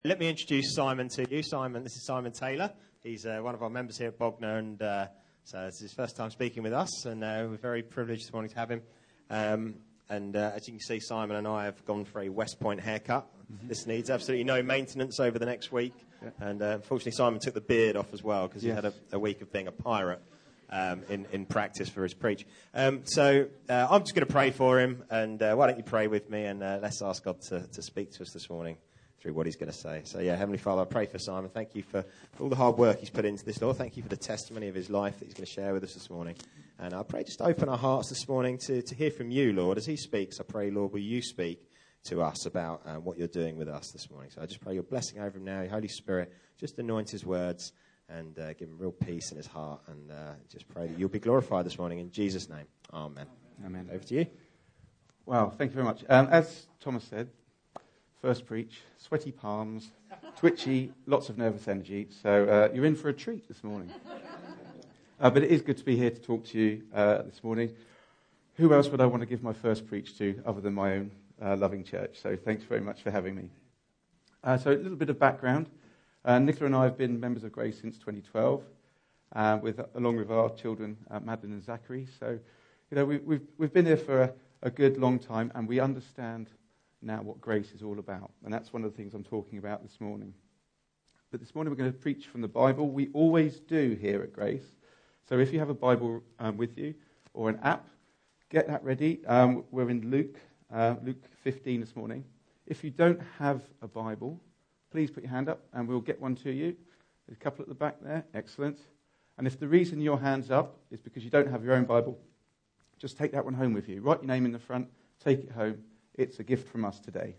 Let me introduce Simon to you. Simon, this is Simon Taylor. He's one of our members here at Bognor, and so it's his first time speaking with us, and we're very privileged this morning to have him. As you can see, Simon and I have gone for a West Point haircut. Mm-hmm. This needs absolutely no maintenance over the next week. Yeah. And unfortunately, Simon took the beard off as well because he had a week of being a pirate in practice for his preach. So I'm just going to pray for him, and why don't you pray with me, and let's ask God to speak to us this morning through what he's going to say. So, Heavenly Father, I pray for Simon. Thank you for all the hard work he's put into this, Lord. Thank you for the testimony of his life that he's going to share with us this morning. And I pray just open our hearts this morning to hear from you, Lord. As he speaks, I pray, Lord, will you speak to us about what you're doing with us this morning. So I just pray your blessing over him now, your Holy Spirit, just anoint his words and give him real peace in his heart. And just pray that you'll be glorified this morning. In Jesus' name, amen. Amen. Over to you. Wow, thank you very much. As Thomas said, first preach, sweaty palms, twitchy, lots of nervous energy. So you're in for a treat this morning. But it is good to be here to talk to you this morning. Who else would I want to give my first preach to other than my own loving church? So thanks very much for having me. So a little bit of background. Nicola and I have been members of Grace since 2012, along with our children, Madeline and Zachary. So, we've been here for a good long time, and we understand now what grace is all about. And that's one of the things I'm talking about this morning. But this morning we're going to preach from the Bible. We always do here at Grace. So if you have a Bible with you or an app, get that ready. We're in Luke 15 this morning. If you don't have a Bible, please put your hand up and we'll get one to you. There's a couple at the back there. Excellent. And if the reason your hand's up is because you don't have your own Bible, just take that one home with you. Write your name in the front. Take it home. It's a gift from us today.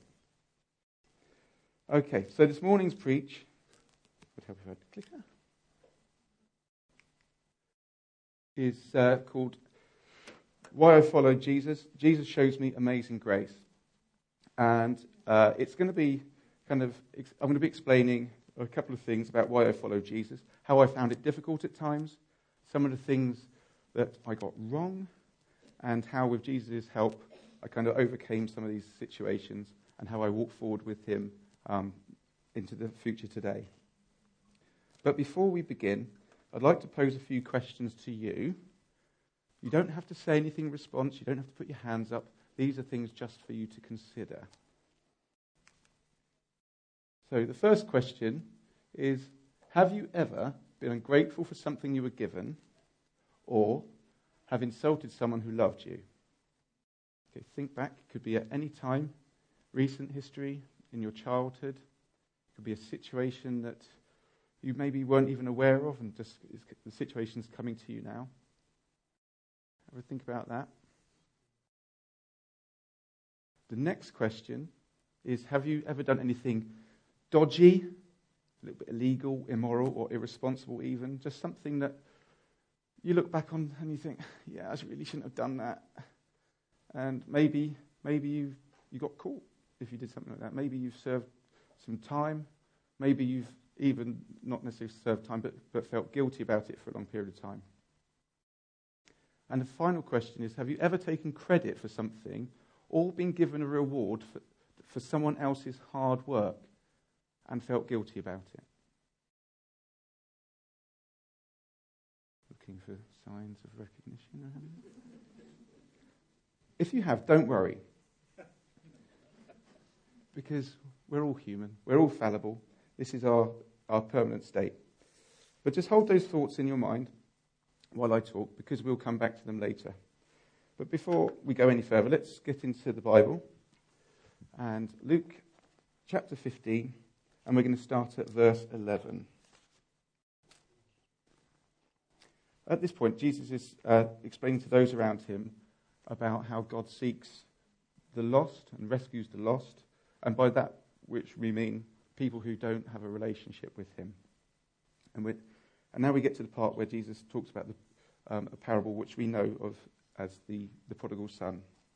Okay, so this morning's preach, would help if I had a clicker, is called Why I Follow Jesus. Jesus Shows Me Amazing Grace. And it's going to be I'm going to be explaining a couple of things about why I follow Jesus, how I found it difficult at times, some of the things that I got wrong, and how with Jesus' help I kind of overcame some of these situations and how I walk forward with him into the future today. But before we begin, I'd like to pose a few questions to you. You don't have to say anything in response. You don't have to put your hands up. These are things just for you to consider. So the first question is, have you ever been ungrateful for something you were given or have insulted someone who loved you? Okay, think back. It could be at any time, recent history, in your childhood. It could be a situation that you maybe weren't even aware of and just the situation's coming to you now. Ever think about that? The next question is, have you ever done anything dodgy, a little bit illegal, immoral, or irresponsible even? Just something that you look back on and you think, yeah, I really shouldn't have done that. And maybe you got caught if you did something like that. Maybe you've served some time. Maybe you've even not necessarily served time, but felt guilty about it for a long period of time. And the final question is, have you ever taken credit for something or been given a reward for someone else's hard work and felt guilty about it? Looking for signs of recognition. If you have, don't worry. Because we're all human. We're all fallible. This is our permanent state. But just hold those thoughts in your mind while I talk, because we'll come back to them later. But before we go any further, let's get into the Bible. And Luke chapter 15, and we're going to start at verse 11. At this point, Jesus is explaining to those around him about how God seeks the lost and rescues the lost, and by that which we mean people who don't have a relationship with him. And now we get to the part where Jesus talks about a parable which we know of as the prodigal son.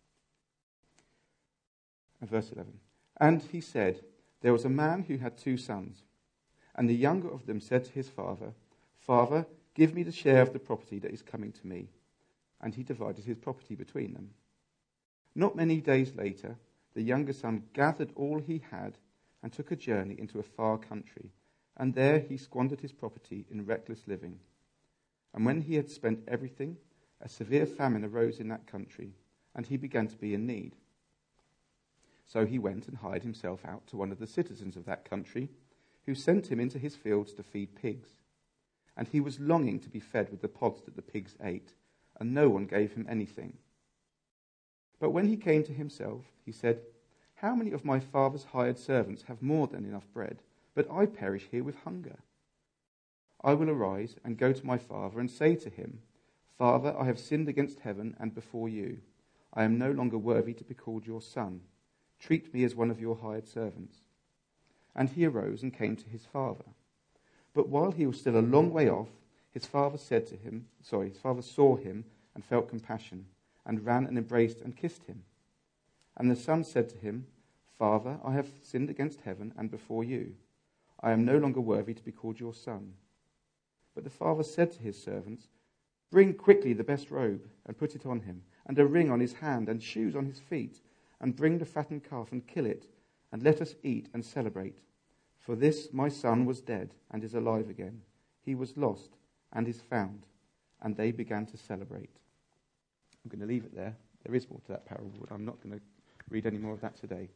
And verse 11. And he said, there was a man who had 2 sons, and the younger of them said to his father, Father, give me the share of the property that is coming to me. And he divided his property between them. Not many days later, the younger son gathered all he had and took a journey into a far country, and there he squandered his property in reckless living. And when he had spent everything, a severe famine arose in that country, and he began to be in need. So he went and hired himself out to one of the citizens of that country, who sent him into his fields to feed pigs. And he was longing to be fed with the pods that the pigs ate, and no one gave him anything. But when he came to himself, he said, "How many of my father's hired servants have more than enough bread, but I perish here with hunger? I will arise and go to my father and say to him, 'Father, I have sinned against heaven and before you. I am no longer worthy to be called your son. Treat me as one of your hired servants.' And he arose and came to his father. But while he was still a long way off, his father saw him and felt compassion, and ran and embraced and kissed him. And the son said to him, 'Father, I have sinned against heaven and before you. I am no longer worthy to be called your son.' But the father said to his servants, 'Bring quickly the best robe and put it on him, and a ring on his hand and shoes on his feet, and bring the fattened calf and kill it, and let us eat and celebrate. For this my son was dead and is alive again. He was lost and is found.' And they began to celebrate." I'm going to leave it there. There is more to that parable, but I'm not going to read any more of that today.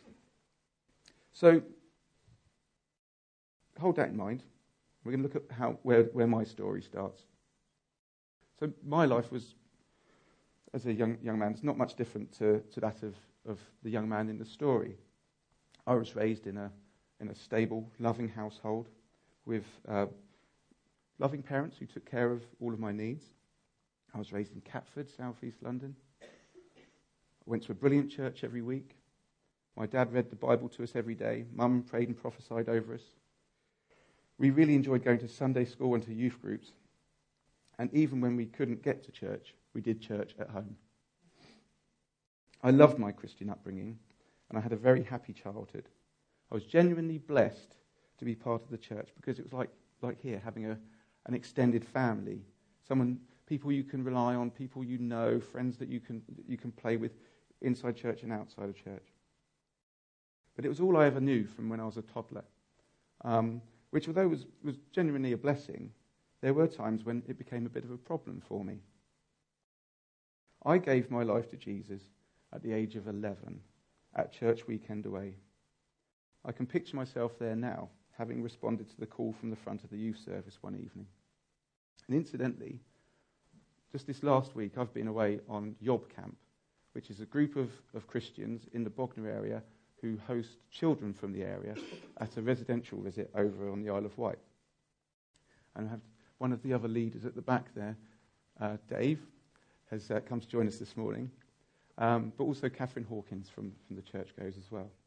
So, hold that in mind. We're going to look at where my story starts. So my life was, as a young man, it's not much different to that of the young man in the story. I was raised in a stable, loving household with loving parents who took care of all of my needs. I was raised in Catford, South East London. I went to a brilliant church every week. My dad read the Bible to us every day. Mum prayed and prophesied over us. We really enjoyed going to Sunday school and to youth groups. And even when we couldn't get to church, we did church at home. I loved my Christian upbringing, and I had a very happy childhood. I was genuinely blessed to be part of the church, because it was like here, having an extended family, people you can rely on, people you know, friends that you can play with inside church and outside of church. But it was all I ever knew from when I was a toddler, which, although was genuinely a blessing, there were times when it became a bit of a problem for me. I gave my life to Jesus at the age of 11 at church weekend away. I can picture myself there now, having responded to the call from the front of the youth service one evening. And incidentally, just this last week, I've been away on Yob Camp, which is a group of Christians in the Bognor area who host children from the area at a residential visit over on the Isle of Wight. And I have one of the other leaders at the back there, Dave, has come to join us this morning, but also Catherine Hawkins from the Churchgoers as well.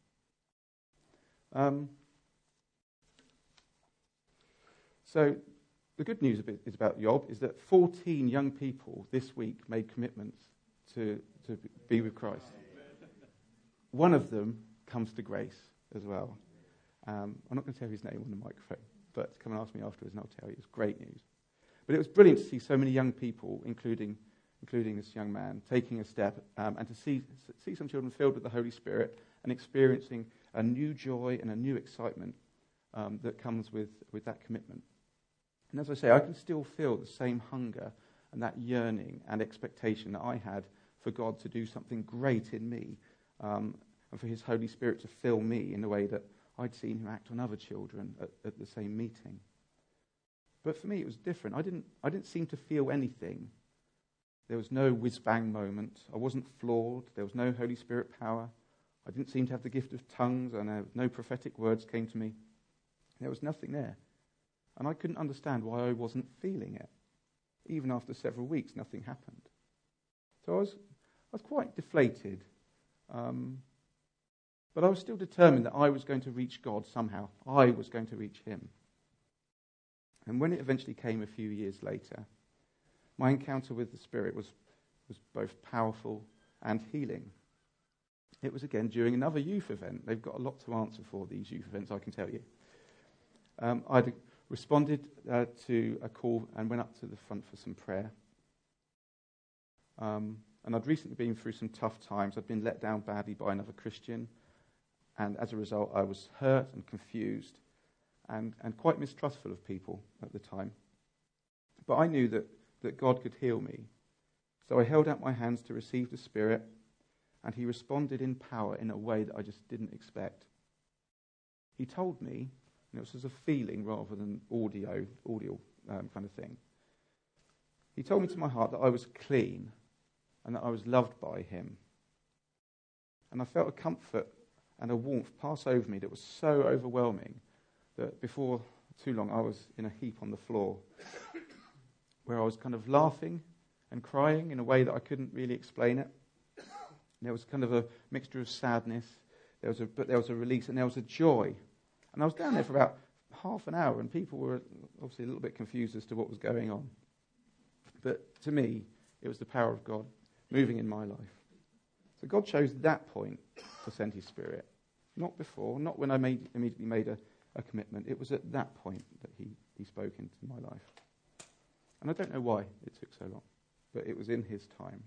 So the good news is about Yob is that 14 young people this week made commitments to be with Christ. One of them comes to grace as well. I'm not going to tell you his name on the microphone, but come and ask me afterwards and I'll tell you. It's great news. But it was brilliant to see so many young people, including this young man, taking a step and to see some children filled with the Holy Spirit and experiencing a new joy and a new excitement that comes with that commitment. And as I say, I can still feel the same hunger and that yearning and expectation that I had for God to do something great in me and for his Holy Spirit to fill me in the way that I'd seen him act on other children at the same meeting. But for me, it was different. I didn't seem to feel anything. There was no whiz-bang moment. I wasn't flawed. There was no Holy Spirit power. I didn't seem to have the gift of tongues, and no prophetic words came to me. There was nothing there. And I couldn't understand why I wasn't feeling it. Even after several weeks, nothing happened. So I was quite deflated. But I was still determined that I was going to reach God somehow. I was going to reach him. And when it eventually came a few years later, my encounter with the Spirit was both powerful and healing. It was again during another youth event. They've got a lot to answer for, these youth events, I can tell you. I'd responded to a call and went up to the front for some prayer. And I'd recently been through some tough times. I'd been let down badly by another Christian. And as a result, I was hurt and confused and quite mistrustful of people at the time. But I knew that God could heal me. So I held out my hands to receive the Spirit, and he responded in power in a way that I just didn't expect. He told me, and it was as a feeling rather than audio kind of thing. He told me to my heart that I was clean and that I was loved by him. And I felt a comfort and a warmth pass over me that was so overwhelming that before too long I was in a heap on the floor where I was kind of laughing and crying in a way that I couldn't really explain it. There was kind of a mixture of sadness, but there was a release and there was a joy. And I was down there for about half an hour and people were obviously a little bit confused as to what was going on. But to me, it was the power of God moving in my life. So God chose that point to send his Spirit. Not before, not when I immediately made a commitment. It was at that point that he spoke into my life. And I don't know why it took so long, but it was in his time.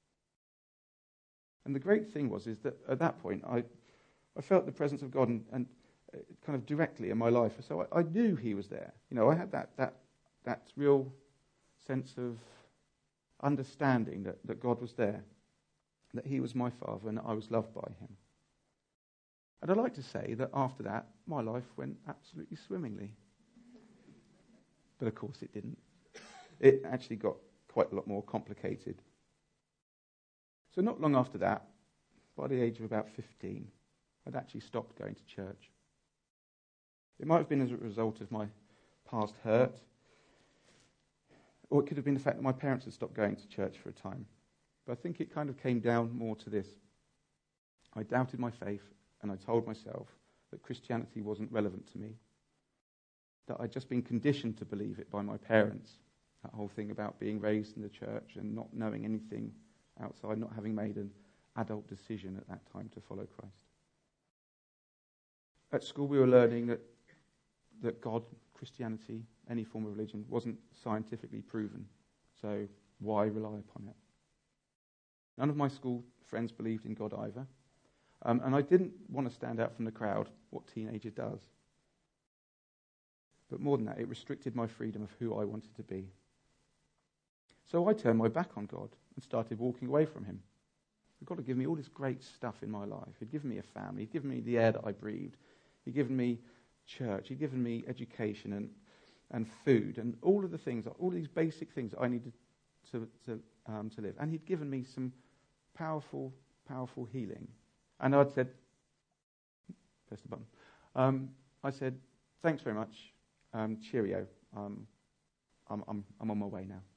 And the great thing is that at that point, I felt the presence of God and kind of directly in my life. So I knew he was there. You know, I had that real sense of understanding that God was there, that he was my Father and that I was loved by him. And I'd like to say that after that, my life went absolutely swimmingly. But of course it didn't. It actually got quite a lot more complicated. So not long after that, by the age of about 15, I'd actually stopped going to church. It might have been as a result of my past hurt, or it could have been the fact that my parents had stopped going to church for a time. But I think it kind of came down more to this. I doubted my faith, and I told myself that Christianity wasn't relevant to me, that I'd just been conditioned to believe it by my parents, that whole thing about being raised in the church and not knowing anything outside, not having made an adult decision at that time to follow Christ. At school we were learning that God, Christianity, any form of religion, wasn't scientifically proven, so why rely upon it? None of my school friends believed in God either, and I didn't want to stand out from the crowd, what teenager does. But more than that, it restricted my freedom of who I wanted to be. So I turned my back on God and started walking away from him. God had given me all this great stuff in my life. He'd given me a family. He'd given me the air that I breathed. He'd given me church. He'd given me education and food and all of the things, all these basic things that I needed to live. And he'd given me some powerful healing. And I'd said, press the button. I said, thanks very much. Cheerio. I'm on my way now.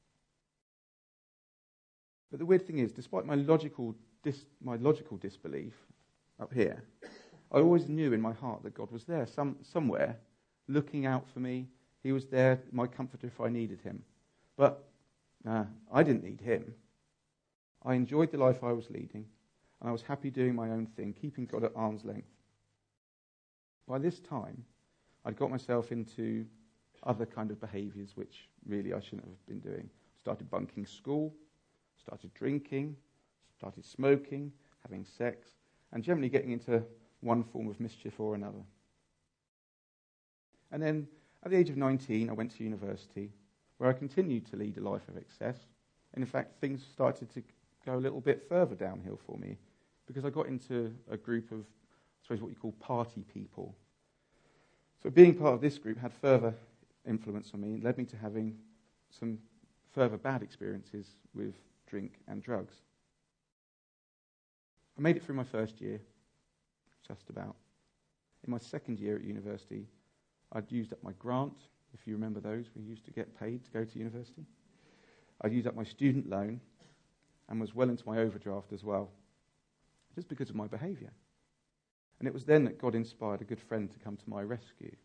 But the weird thing is, despite my logical disbelief up here, I always knew in my heart that God was there, somewhere, looking out for me. He was there, my comforter, if I needed him. But I didn't need him. I enjoyed the life I was leading, and I was happy doing my own thing, keeping God at arm's length. By this time, I'd got myself into other kind of behaviours which really I shouldn't have been doing. Started bunking school, started drinking, started smoking, having sex, and generally getting into one form of mischief or another. And then at the age of 19, I went to university, where I continued to lead a life of excess. And in fact, things started to go a little bit further downhill for me, because I got into a group of, I suppose, what you call party people. So being part of this group had further influence on me and led me to having some further bad experiences with drink and drugs. I made it through my first year, just about. In my second year at university, I'd used up my grant, if you remember those, we used to get paid to go to university. I'd used up my student loan and was well into my overdraft as well, just because of my behaviour. And it was then that God inspired a good friend to come to my rescue.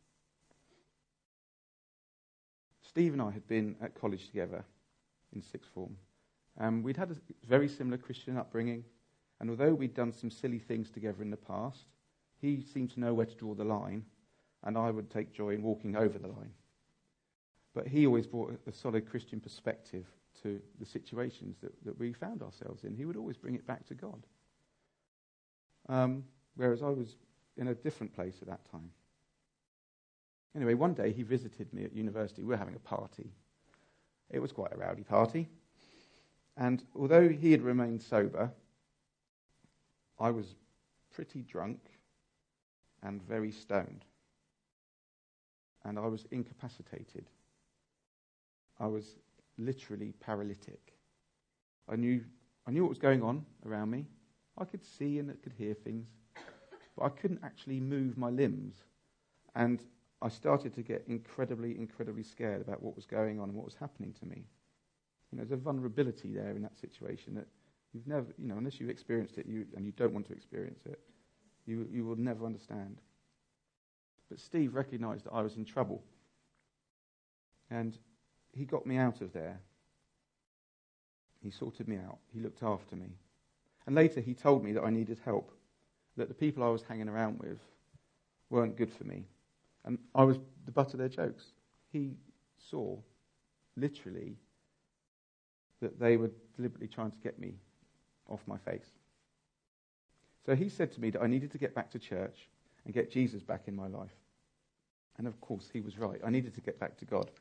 Steve and I had been at college together in sixth form. We'd had a very similar Christian upbringing, and although we'd done some silly things together in the past, he seemed to know where to draw the line, and I would take joy in walking over the line. But he always brought a solid Christian perspective to the situations that we found ourselves in. He would always bring it back to God. Whereas I was in a different place at that time. Anyway, one day he visited me at university. We were having a party. It was quite a rowdy party. And although he had remained sober, I was pretty drunk and very stoned. And I was incapacitated. I was literally paralytic. I knew what was going on around me. I could see and I could hear things, but I couldn't actually move my limbs. And I started to get incredibly, incredibly scared about what was going on and what was happening to me. There's a vulnerability there in that situation that you've never, unless you've experienced it and you don't want to experience it, you will never understand. But Steve recognised that I was in trouble. And he got me out of there. He sorted me out. He looked after me. And later he told me that I needed help, that the people I was hanging around with weren't good for me. And I was the butt of their jokes. He saw, literally, that they were deliberately trying to get me off my face. So he said to me that I needed to get back to church and get Jesus back in my life. And of course, he was right. I needed to get back to God.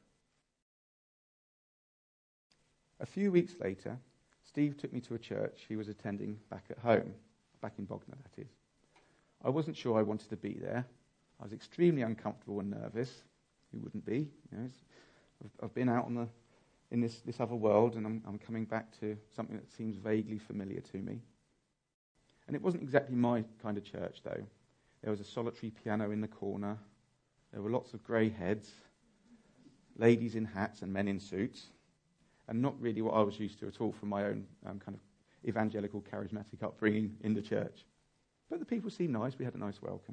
A few weeks later, Steve took me to a church he was attending back at home, back in Bognor, that is. I wasn't sure I wanted to be there. I was extremely uncomfortable and nervous. Who wouldn't be? I've been out in this other world, and I'm coming back to something that seems vaguely familiar to me. And it wasn't exactly my kind of church, though. There was a solitary piano in the corner. There were lots of grey heads, ladies in hats and men in suits, and not really what I was used to at all from my own kind of evangelical, charismatic upbringing in the church. But the people seemed nice. We had a nice welcome.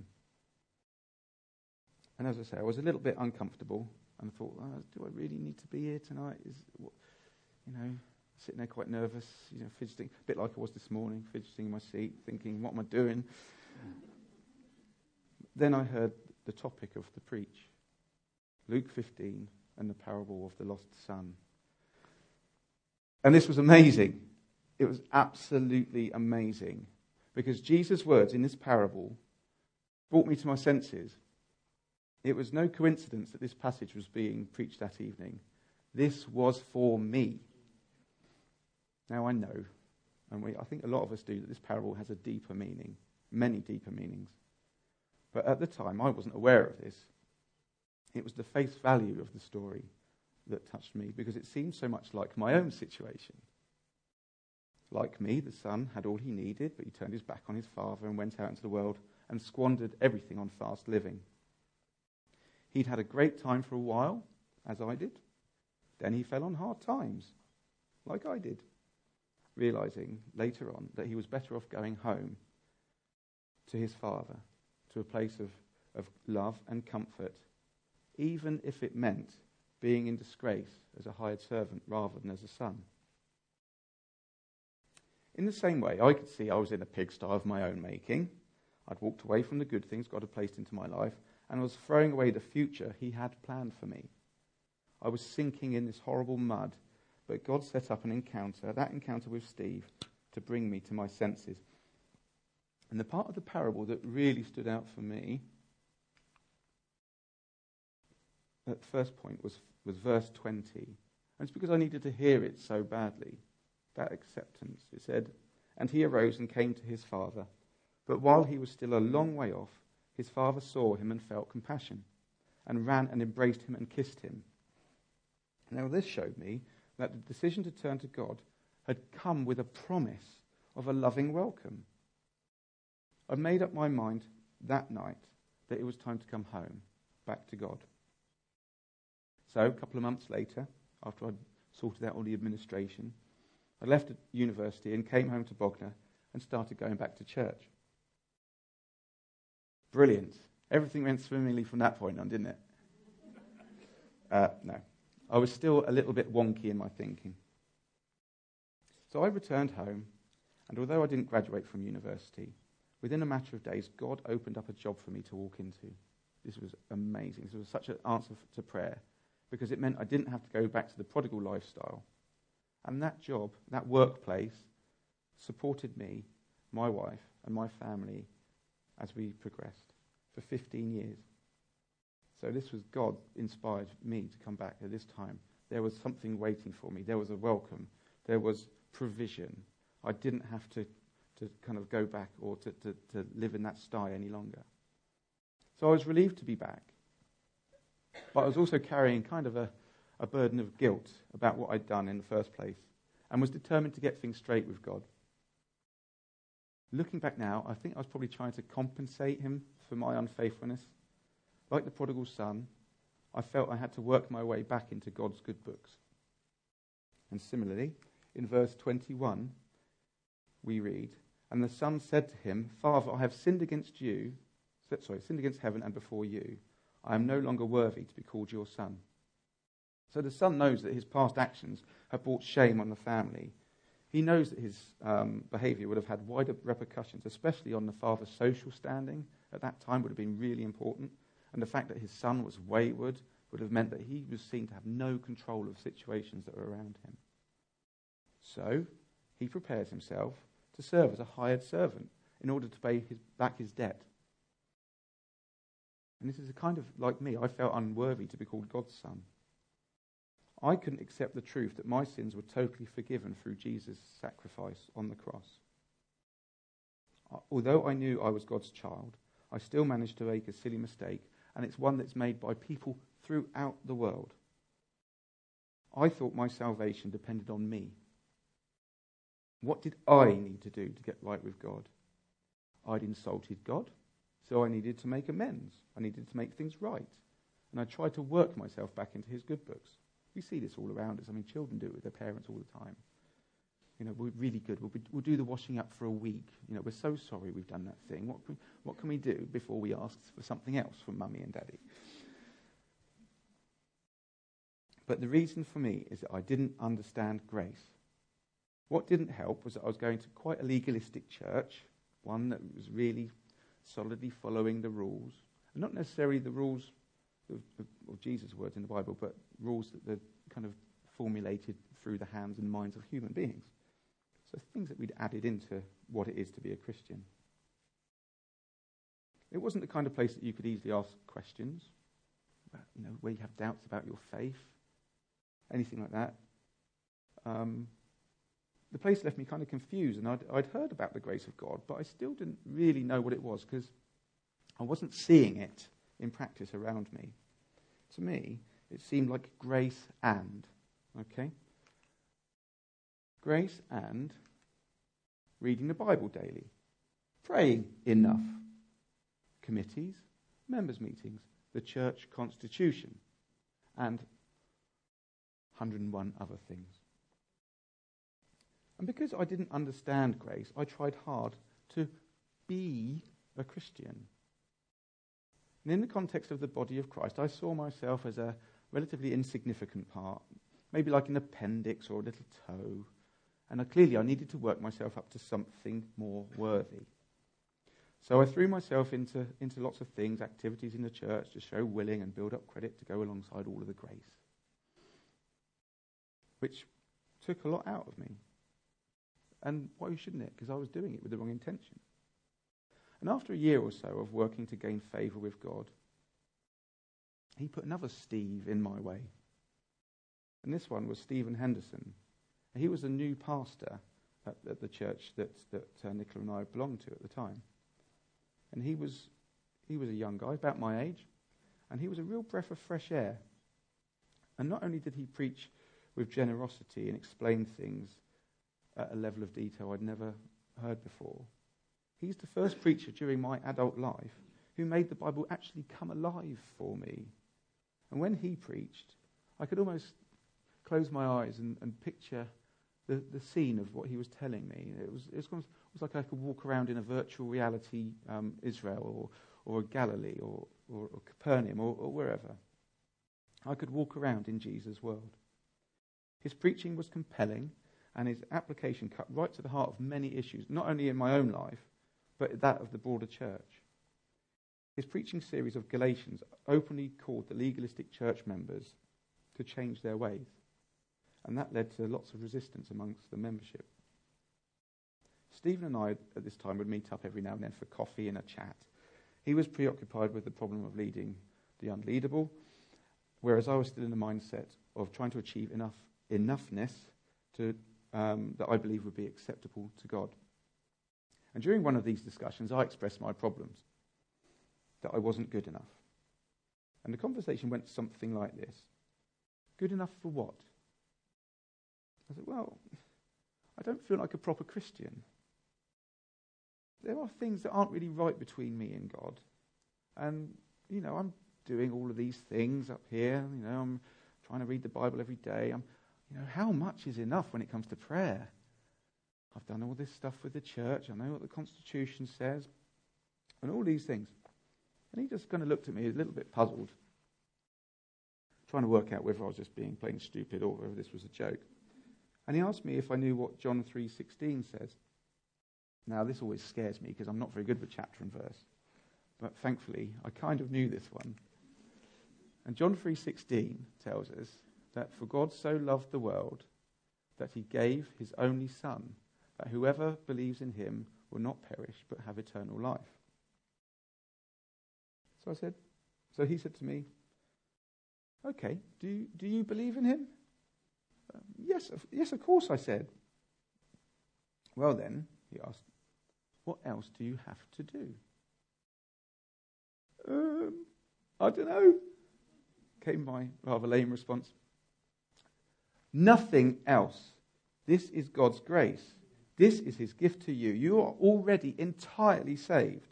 And as I say, I was a little bit uncomfortable, and I thought, do I really need to be here tonight? Sitting there quite nervous, fidgeting, a bit like I was this morning, fidgeting in my seat, thinking, what am I doing? Then I heard the topic of the preach, Luke 15 and the parable of the lost son. And this was amazing. It was absolutely amazing, because Jesus' words in this parable brought me to my senses. It was no coincidence that this passage was being preached that evening. This was for me. Now I know, and I think a lot of us do, that this parable has a deeper meaning, many deeper meanings. But at the time, I wasn't aware of this. It was the face value of the story that touched me, because it seemed so much like my own situation. Like me, the son had all he needed, but he turned his back on his father and went out into the world and squandered everything on fast living. He'd had a great time for a while, as I did. Then he fell on hard times, like I did, realizing later on that he was better off going home to his father, to a place of love and comfort, even if it meant being in disgrace as a hired servant rather than as a son. In the same way, I could see I was in a pigsty of my own making. I'd walked away from the good things God had placed into my life, and I was throwing away the future he had planned for me. I was sinking in this horrible mud, but God set up that encounter with Steve, to bring me to my senses. And the part of the parable that really stood out for me at first point was verse 20. And it's because I needed to hear it so badly, that acceptance. It said, "And he arose and came to his father. But while he was still a long way off, his father saw him and felt compassion, and ran and embraced him and kissed him." Now this showed me that the decision to turn to God had come with a promise of a loving welcome. I made up my mind that night that it was time to come home, back to God. So a couple of months later, after I'd sorted out all the administration, I left university and came home to Bognor and started going back to church. Brilliant. Everything went swimmingly from that point on, didn't it? No. I was still a little bit wonky in my thinking. So I returned home, and although I didn't graduate from university, within a matter of days, God opened up a job for me to walk into. This was amazing. This was such an answer to prayer, because it meant I didn't have to go back to the prodigal lifestyle. And that job, that workplace, supported me, my wife, and my family as we progressed for 15 years. So this was God inspired me to come back at this time. There was something waiting for me. There was a welcome. There was provision. I didn't have to kind of go back or to live in that sty any longer. So I was relieved to be back. But I was also carrying kind of a burden of guilt about what I'd done in the first place and was determined to get things straight with God. Looking back now, I think I was probably trying to compensate him for my unfaithfulness. Like the prodigal son, I felt I had to work my way back into God's good books. And similarly, in verse 21, we read, "And the son said to him, 'Father, I have sinned against heaven and before you. I am no longer worthy to be called your son.'" So the son knows that his past actions have brought shame on the family. He knows that his behaviour would have had wider repercussions, especially on the father's social standing at that time would have been really important. And the fact that his son was wayward would have meant that he was seen to have no control of situations that were around him. So he prepares himself to serve as a hired servant in order to pay back his debt. And this is a kind of, like me, I felt unworthy to be called God's son. I couldn't accept the truth that my sins were totally forgiven through Jesus' sacrifice on the cross. Although I knew I was God's child, I still managed to make a silly mistake, and it's one that's made by people throughout the world. I thought my salvation depended on me. What did I need to do to get right with God? I'd insulted God, so I needed to make amends. I needed to make things right. And I tried to work myself back into his good books. We see this all around us. I mean, children do it with their parents all the time. You know, we're really good. We'll do the washing up for a week. You know, we're so sorry we've done that thing. What can we do before we ask for something else from mummy and daddy? But the reason for me is that I didn't understand grace. What didn't help was that I was going to quite a legalistic church, one that was really solidly following the rules. And not necessarily the rules of Jesus' words in the Bible, but rules that are kind of formulated through the hands and minds of human beings. So things that we'd added into what it is to be a Christian. It wasn't the kind of place that you could easily ask questions, about, you know, where you have doubts about your faith, anything like that. The place left me kind of confused, and I'd heard about the grace of God, but I still didn't really know what it was because I wasn't seeing it in practice around me. To me, it seemed like grace and, okay? Grace and reading the Bible daily, praying enough, committees, members' meetings, the church constitution, and 101 other things. And because I didn't understand grace, I tried hard to be a Christian. And in the context of the body of Christ, I saw myself as a relatively insignificant part, maybe like an appendix or a little toe. And clearly I needed to work myself up to something more worthy. So I threw myself into lots of things, activities in the church to show willing and build up credit to go alongside all of the grace, which took a lot out of me. And why shouldn't it? Because I was doing it with the wrong intention. And after a year or so of working to gain favour with God, he put another Steve in my way. And this one was Stephen Henderson. He was a new pastor at the church that Nicola and I belonged to at the time. And he was a young guy, about my age, and he was a real breath of fresh air. And not only did he preach with generosity and explain things at a level of detail I'd never heard before, he's the first preacher during my adult life who made the Bible actually come alive for me. And when he preached, I could almost close my eyes and picture the scene of what he was telling me. It was like I could walk around in a virtual reality Israel or Galilee or Capernaum or wherever. I could walk around in Jesus' world. His preaching was compelling, and his application cut right to the heart of many issues, not only in my own life, but that of the broader church. His preaching series of Galatians openly called the legalistic church members to change their ways, and that led to lots of resistance amongst the membership. Stephen and I, at this time, would meet up every now and then for coffee and a chat. He was preoccupied with the problem of leading the unleadable, whereas I was still in the mindset of trying to achieve enoughness that I believe would be acceptable to God. And during one of these discussions, I expressed my problems, that I wasn't good enough. And the conversation went something like this. Good enough for what? I said, well, I don't feel like a proper Christian. There are things that aren't really right between me and God. And, I'm doing all of these things up here. I'm trying to read the Bible every day. How much is enough when it comes to prayer? I've done all this stuff with the church. I know what the Constitution says. And all these things. And he just kind of looked at me a little bit puzzled, trying to work out whether I was just being plain stupid or whether this was a joke. And he asked me if I knew what John 3:16 says. Now, this always scares me because I'm not very good with chapter and verse. But thankfully, I kind of knew this one. And John 3:16 tells us that for God so loved the world that he gave his only Son, that whoever believes in him will not perish but have eternal life. So he said to me, okay, do you believe in him? Yes, of course, I said. Well then, he asked, what else do you have to do? I don't know, came my rather lame response. Nothing else. This is God's grace. This is his gift to you. You are already entirely saved.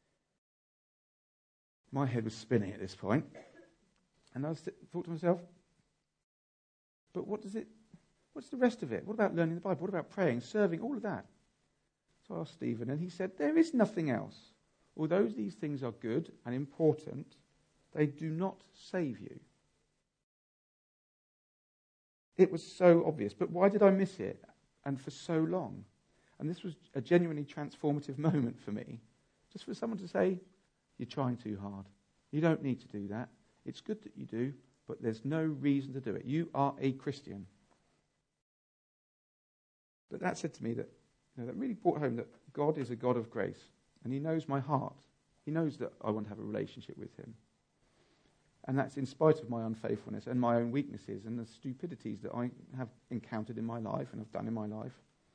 My head was spinning at this point. And I thought to myself, but what's the rest of it? What about learning the Bible? What about praying, serving, all of that? So I asked Stephen, and he said, there is nothing else. Although these things are good and important, they do not save you. It was so obvious, but why did I miss it? And for so long? And this was a genuinely transformative moment for me. Just for someone to say, you're trying too hard. You don't need to do that. It's good that you do, but there's no reason to do it. You are a Christian. But that said to me that, that really brought home that God is a God of grace, and he knows my heart. He knows that I want to have a relationship with him. And that's in spite of my unfaithfulness and my own weaknesses and the stupidities that I have encountered in my life and have done in my life.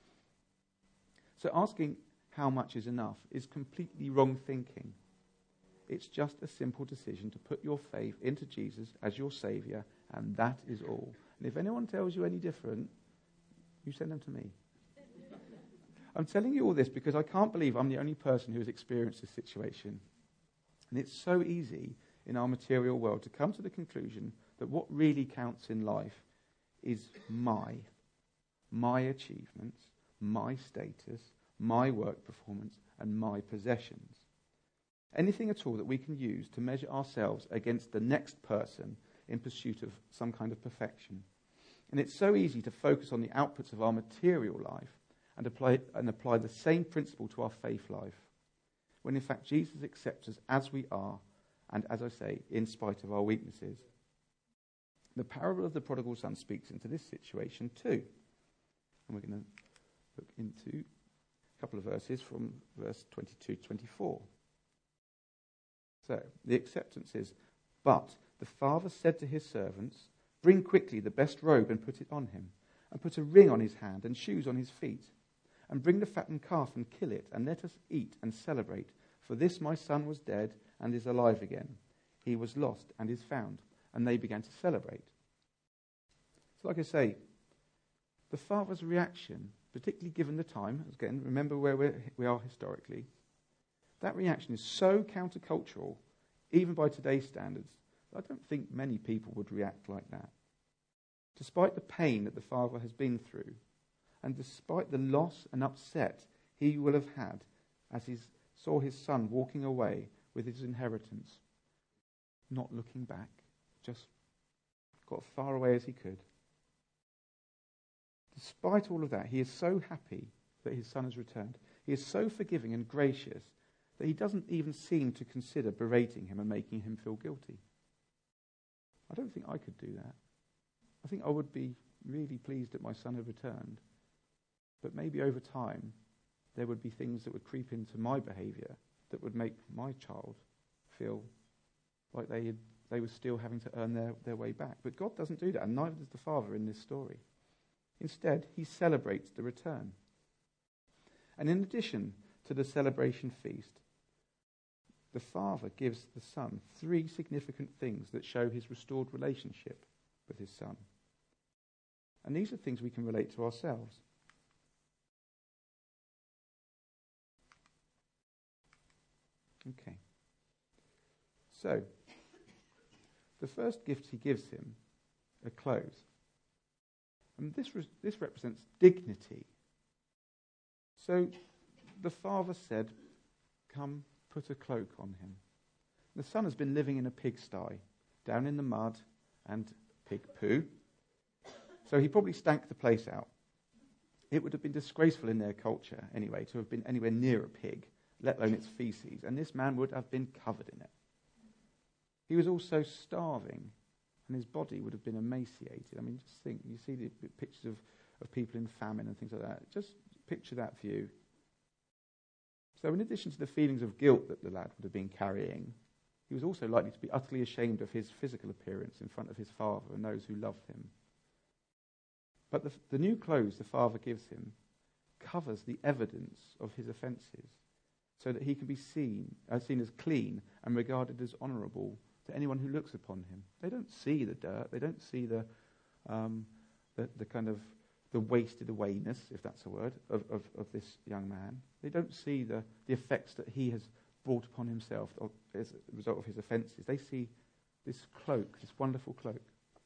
So asking how much is enough is completely wrong thinking. It's just a simple decision to put your faith into Jesus as your Saviour, and that is all. And if anyone tells you any different, you send them to me. I'm telling you all this because I can't believe I'm the only person who has experienced this situation. And it's so easy in our material world to come to the conclusion that what really counts in life is my achievements, my status, my work performance, and my possessions. Anything at all that we can use to measure ourselves against the next person in pursuit of some kind of perfection. And it's so easy to focus on the outputs of our material life and apply the same principle to our faith life, when in fact Jesus accepts us as we are, and as I say, in spite of our weaknesses. The parable of the prodigal son speaks into this situation too. And we're going to look into a couple of verses from verse 22 to 24. So, the acceptance is, but the father said to his servants, bring quickly the best robe and put it on him, and put a ring on his hand and shoes on his feet, and bring the fattened calf and kill it, and let us eat and celebrate. For this my son was dead and is alive again. He was lost and is found. And they began to celebrate. So like I say, the father's reaction, particularly given the time, again, remember where we are historically, that reaction is so countercultural, even by today's standards, I don't think many people would react like that. Despite the pain that the father has been through, and despite the loss and upset he will have had as he saw his son walking away with his inheritance, not looking back, just got as far away as he could. Despite all of that, he is so happy that his son has returned. He is so forgiving and gracious that he doesn't even seem to consider berating him and making him feel guilty. I don't think I could do that. I think I would be really pleased that my son had returned. But maybe over time, there would be things that would creep into my behaviour that would make my child feel like they were still having to earn their way back. But God doesn't do that, and neither does the Father in this story. Instead, he celebrates the return. And in addition to the celebration feast, the Father gives the Son 3 significant things that show his restored relationship with his Son. And these are things we can relate to ourselves. Okay. So, the first gift he gives him are clothes. And this represents dignity. So, the Father said, "Come, put a cloak on him." The Son has been living in a pigsty, down in the mud and pig poo. So he probably stank the place out. It would have been disgraceful in their culture, anyway, to have been anywhere near a pig, let alone its feces, and this man would have been covered in it. He was also starving, and his body would have been emaciated. I mean, just think, you see the pictures of people in famine and things like that. Just picture that view. So in addition to the feelings of guilt that the lad would have been carrying, he was also likely to be utterly ashamed of his physical appearance in front of his father and those who loved him. But the new clothes the Father gives him covers the evidence of his offences, so that he can be seen as clean and regarded as honourable to anyone who looks upon him. They don't see the dirt. They don't see the kind of the wasted awayness, if that's a word, of this young man. They don't see the effects that he has brought upon himself as a result of his offences. They see this cloak, this wonderful cloak.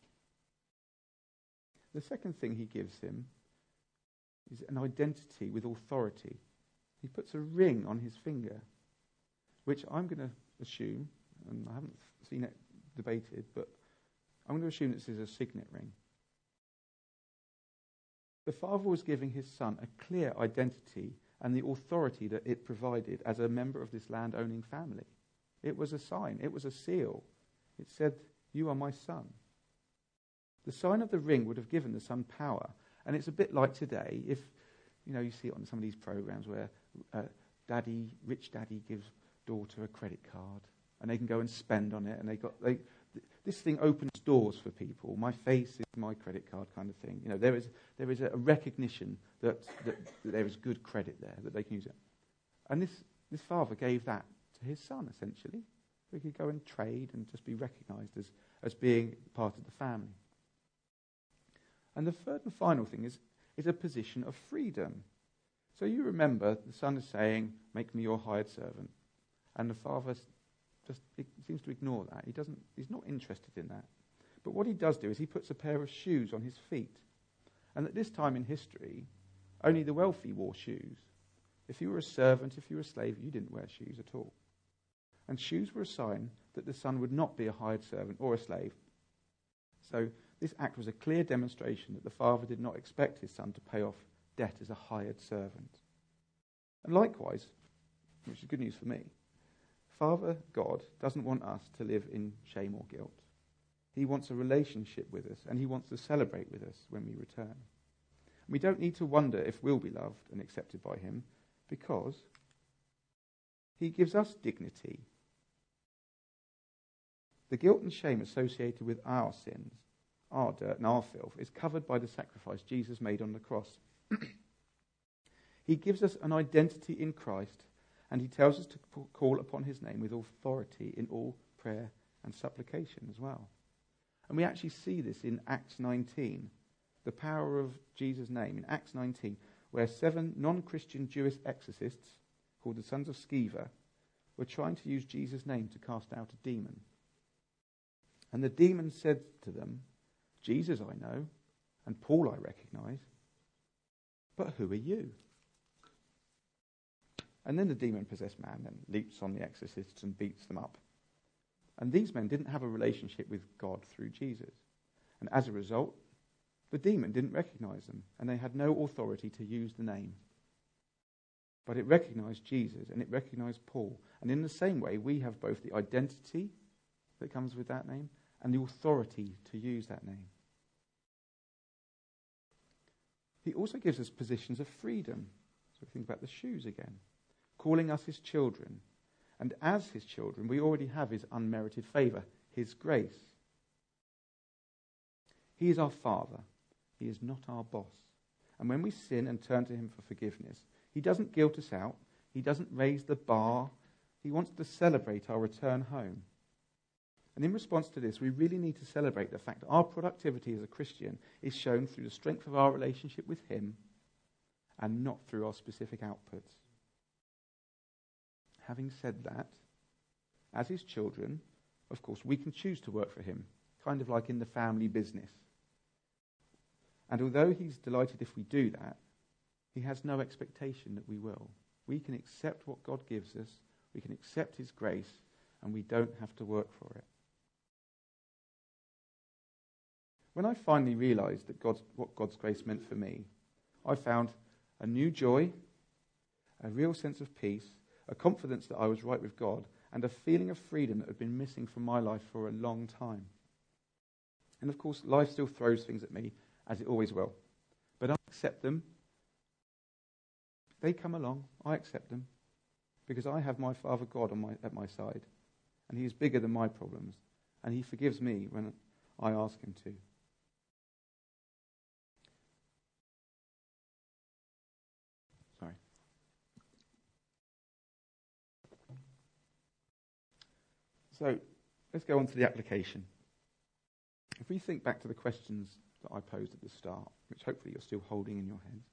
The second thing he gives him is an identity with authority. He puts a ring on his finger, which I'm going to assume, and I haven't seen it debated, but I'm going to assume this is a signet ring. The Father was giving his Son a clear identity and the authority that it provided as a member of this land-owning family. It was a sign. It was a seal. It said, "You are my son." The sign of the ring would have given the Son power. And it's a bit like today, if you see it on some of these programs where rich daddy gives daughter a credit card and they can go and spend on it, and this thing opens doors for people. My face is my credit card kind of thing. There is a recognition that there is good credit there, that they can use it. And this Father gave that to his Son, essentially. So he could go and trade and just be recognised as being part of the family. And the third and final thing is a position of freedom. So you remember the Son is saying, "Make me your hired servant." And the Father just seems to ignore that. He's not interested in that. But what he does do is he puts a pair of shoes on his feet. And at this time in history, only the wealthy wore shoes. If you were a servant, if you were a slave, you didn't wear shoes at all. And shoes were a sign that the Son would not be a hired servant or a slave. So this act was a clear demonstration that the Father did not expect his Son to pay off debt as a hired servant. And likewise, which is good news for me, Father God doesn't want us to live in shame or guilt. He wants a relationship with us, and he wants to celebrate with us when we return. We don't need to wonder if we'll be loved and accepted by him, because he gives us dignity. The guilt and shame associated with our sins, our dirt and our filth, is covered by the sacrifice Jesus made on the cross. He gives us an identity in Christ, and he tells us to call upon his name with authority in all prayer and supplication as well. And we actually see this in Acts 19, the power of Jesus' name. In Acts 19, where 7 non-Christian Jewish exorcists, called the sons of Sceva, were trying to use Jesus' name to cast out a demon. And the demon said to them, "Jesus I know, and Paul I recognize, but who are you?" And then the demon-possessed man then leaps on the exorcists and beats them up. And these men didn't have a relationship with God through Jesus. And as a result, the demon didn't recognize them, and they had no authority to use the name. But it recognized Jesus, and it recognized Paul. And in the same way, we have both the identity that comes with that name and the authority to use that name. He also gives us positions of freedom. So we think about the shoes again. Calling us his children. And as his children, we already have his unmerited favour, his grace. He is our Father. He is not our boss. And when we sin and turn to him for forgiveness, he doesn't guilt us out. He doesn't raise the bar. He wants to celebrate our return home. And in response to this, we really need to celebrate the fact that our productivity as a Christian is shown through the strength of our relationship with him and not through our specific outputs. Having said that, as his children, of course, we can choose to work for him, kind of like in the family business. And although he's delighted if we do that, he has no expectation that we will. We can accept what God gives us, we can accept his grace, and we don't have to work for it. When I finally realised that what God's grace meant for me, I found a new joy, a real sense of peace, a confidence that I was right with God, and a feeling of freedom that had been missing from my life for a long time. And of course, life still throws things at me, as it always will. But I accept them. They come along, I accept them, because I have my Father God at my side, and he is bigger than my problems, and he forgives me when I ask him to. Sorry. So, let's go on to the application. If we think back to the questions that I posed at the start, which hopefully you're still holding in your heads.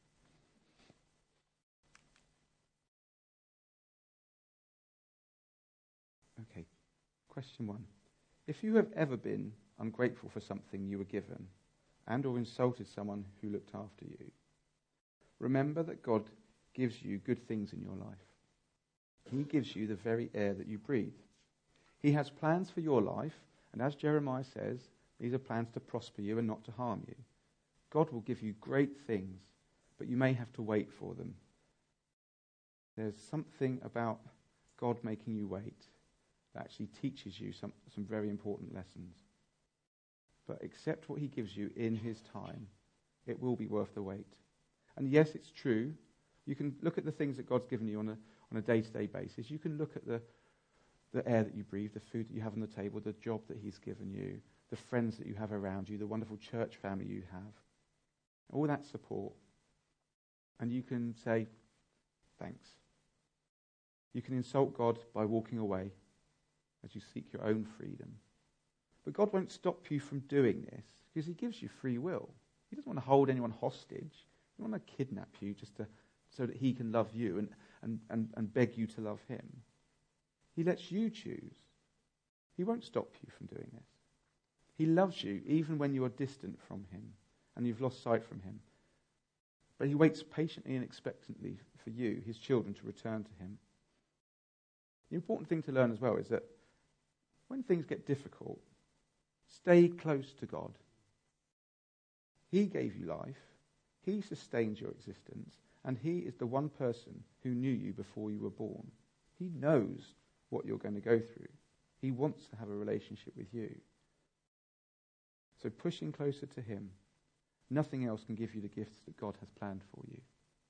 Okay, question 1. If you have ever been ungrateful for something you were given and or insulted someone who looked after you, remember that God gives you good things in your life. He gives you the very air that you breathe. He has plans for your life, and as Jeremiah says, these are plans to prosper you and not to harm you. God will give you great things, but you may have to wait for them. There's something about God making you wait that actually teaches you some very important lessons. But accept what he gives you in his time. It will be worth the wait. And yes, it's true. You can look at the things that God's given you on a day-to-day basis. You can look at the air that you breathe, the food that you have on the table, the job that he's given you, the friends that you have around you, the wonderful church family you have. All that support. And you can say, thanks. You can insult God by walking away as you seek your own freedom. But God won't stop you from doing this because he gives you free will. He doesn't want to hold anyone hostage. He doesn't want to kidnap you so that he can love you and beg you to love him. He lets you choose. He won't stop you from doing this. He loves you even when you are distant from him and you've lost sight from him. But he waits patiently and expectantly for you, his children, to return to him. The important thing to learn as well is that when things get difficult, stay close to God. He gave you life. He sustains your existence. And he is the one person who knew you before you were born. He knows what you're going to go through. He wants to have a relationship with you. So pushing closer to him, nothing else can give you the gifts that God has planned for you.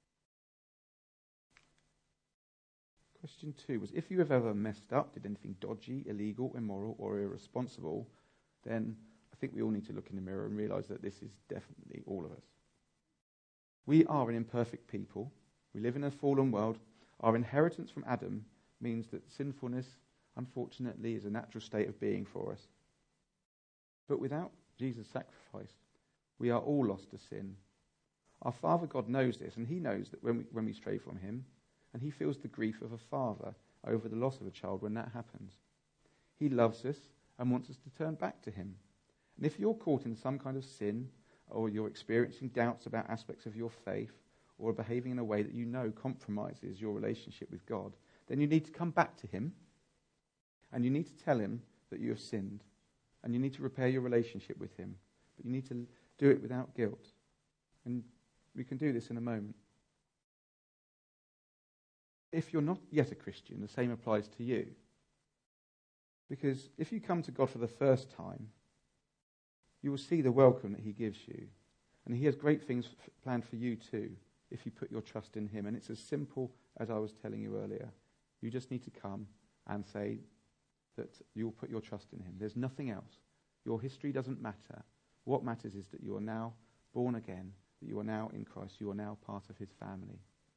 Question 2 was, if you have ever messed up, did anything dodgy, illegal, immoral, or irresponsible, then I think we all need to look in the mirror and realise that this is definitely all of us. We are an imperfect people. We live in a fallen world. Our inheritance from Adam means that sinfulness, unfortunately, is a natural state of being for us. But without Jesus' sacrifice, we are all lost to sin. Our Father God knows this, and he knows that when we stray from him, and he feels the grief of a father over the loss of a child when that happens. He loves us and wants us to turn back to him. And if you're caught in some kind of sin, or you're experiencing doubts about aspects of your faith, or behaving in a way that you know compromises your relationship with God, then you need to come back to him, and you need to tell him that you have sinned, and you need to repair your relationship with him. But you need to do it without guilt. And we can do this in a moment. If you're not yet a Christian, the same applies to you. Because if you come to God for the first time, you will see the welcome that he gives you. And he has great things planned for you too. if you put your trust in him. And it's as simple as I was telling you earlier. You just need to come and say that you'll put your trust in him. There's nothing else. Your history doesn't matter. What matters is that you are now born again, that you are now in Christ, you are now part of his family.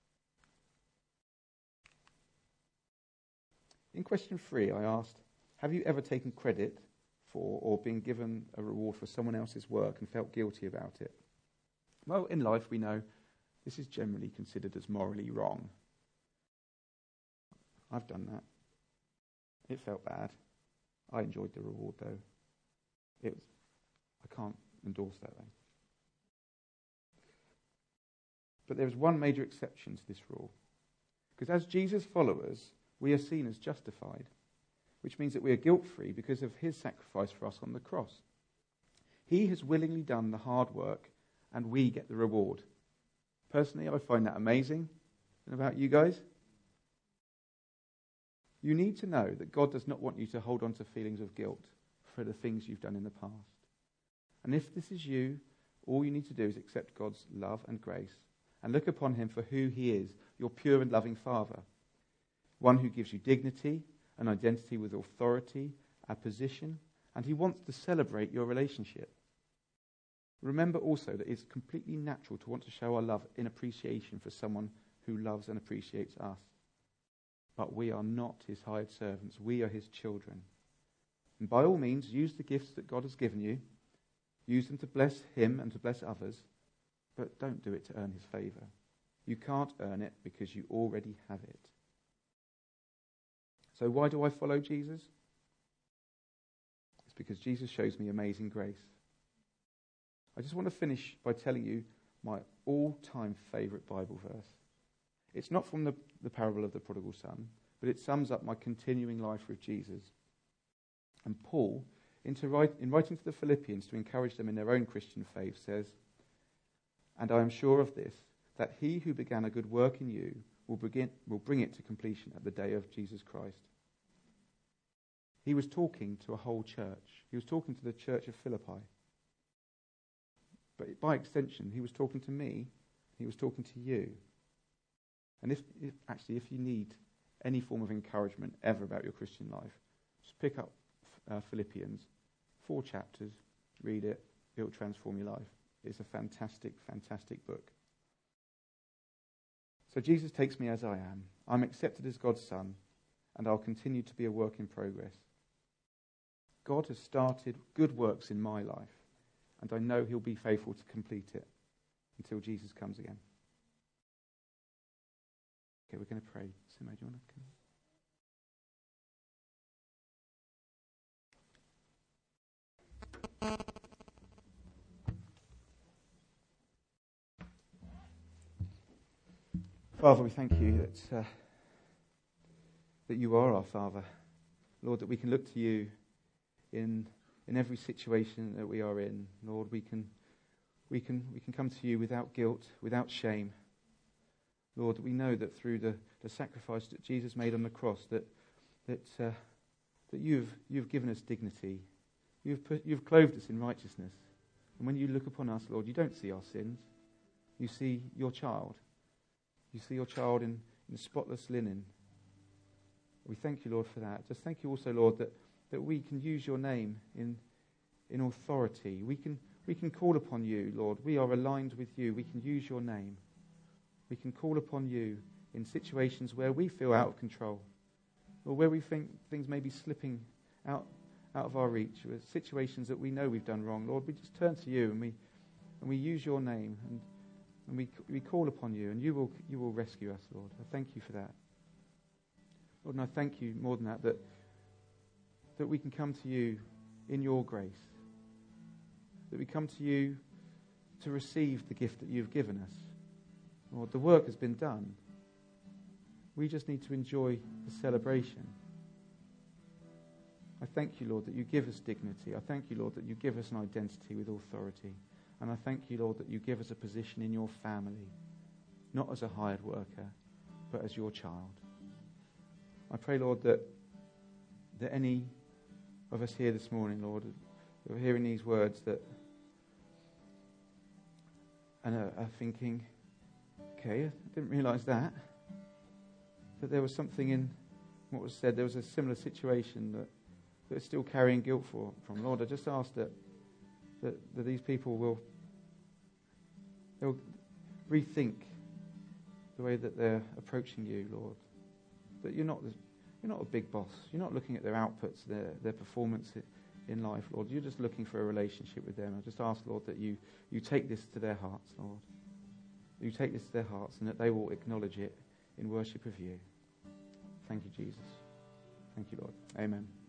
In question 3, I asked, have you ever taken credit for or been given a reward for someone else's work and felt guilty about it? Well, in life we know this is generally considered as morally wrong. I've done that. It felt bad. I enjoyed the reward though. I can't endorse that though. But there is one major exception to this rule. Because as Jesus' followers, we are seen as justified, which means that we are guilt-free because of his sacrifice for us on the cross. He has willingly done the hard work, and we get the reward. Personally, I find that amazing. And about you guys? You need to know that God does not want you to hold on to feelings of guilt for the things you've done in the past. And if this is you, all you need to do is accept God's love and grace and look upon him for who he is, your pure and loving Father. One who gives you dignity, an identity with authority, a position, and he wants to celebrate your relationship. Remember also that it's completely natural to want to show our love in appreciation for someone who loves and appreciates us. But we are not his hired servants. We are his children. And by all means, use the gifts that God has given you. Use them to bless him and to bless others. But don't do it to earn his favour. You can't earn it because you already have it. So why do I follow Jesus? It's because Jesus shows me amazing grace. I just want to finish by telling you my all-time favourite Bible verse. It's not from the parable of the prodigal son, but it sums up my continuing life with Jesus. And Paul, in writing to the Philippians to encourage them in their own Christian faith, says, "And I am sure of this, that he who began a good work in you will bring it to completion at the day of Jesus Christ." He was talking to a whole church. He was talking to the church of Philippi. But by extension, he was talking to me. He was talking to you. And if you need any form of encouragement ever about your Christian life, just pick up Philippians, 4 chapters, read it. It will transform your life. It's a fantastic, fantastic book. So Jesus takes me as I am. I'm accepted as God's son, and I'll continue to be a work in progress. God has started good works in my life, and I know he'll be faithful to complete it until Jesus comes again. Okay, we're going to pray. Simo, do you want to come? Father, we thank you that you are our Father. Lord, that we can look to you in every situation that we are in. Lord, we can come to you without guilt, without shame. Lord, we know that through the sacrifice that Jesus made on the cross, that you've given us dignity. You've clothed us in righteousness. And when you look upon us, Lord, you don't see our sins. You see your child. You see your child in spotless linen. We thank you, Lord, for that. Just thank you also, Lord, that we can use your name in authority. We can call upon you, Lord. We are aligned with you. We can use your name. We can call upon you in situations where we feel out of control, or where we think things may be slipping out of our reach, or situations that we know we've done wrong. Lord, we just turn to you and we use your name and we call upon you, and you will rescue us, Lord. I thank you for that. Lord, and I thank you more than that we can come to you in your grace, that we come to you to receive the gift that you've given us. Lord, the work has been done. We just need to enjoy the celebration. I thank you, Lord, that you give us dignity. I thank you, Lord, that you give us an identity with authority. And I thank you, Lord, that you give us a position in your family, not as a hired worker, but as your child. I pray, Lord, that any of us here this morning, Lord, who are hearing these words and are thinking, okay, I didn't realise that. That there was something in what was said. There was a similar situation that they're still carrying guilt from. Lord, I just ask that these people they'll rethink the way that they're approaching you, Lord. That you're not a big boss. You're not looking at their outputs, their performance in life, Lord. You're just looking for a relationship with them. I just ask, Lord, that you take this to their hearts, Lord. You take this to their hearts and that they will acknowledge it in worship of you. Thank you, Jesus. Thank you, Lord. Amen.